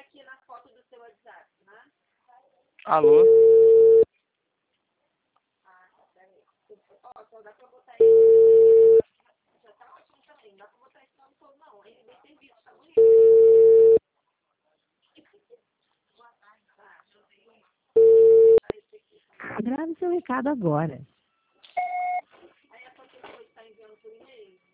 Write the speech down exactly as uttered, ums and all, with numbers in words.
aqui na foto do seu WhatsApp, né? Alô? Ah, tá, peraí. Ó, só dá pra botar ele. Já tá ótimo também. Não dá pra botar esse nome todo, não. Ele nem tem visto, tá bonito. Boa tarde, tá? Grave seu recado agora.